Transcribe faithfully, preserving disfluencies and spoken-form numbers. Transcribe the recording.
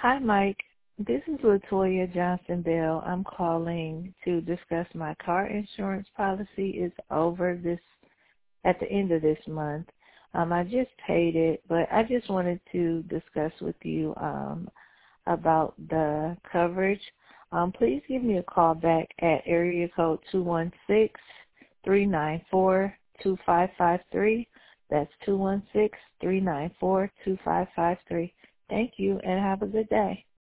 Hi, Mike. This is Latoya Johnson Bell. I'm calling to discuss my car insurance policy. It's over this at the end of this month. Um, I just paid it, but I just wanted to discuss with you um, about the coverage. Um, please give me a call back at area code two one six, three nine four, two five five three. That's two one six, three nine four, two five five three. Thank you, and have a good day.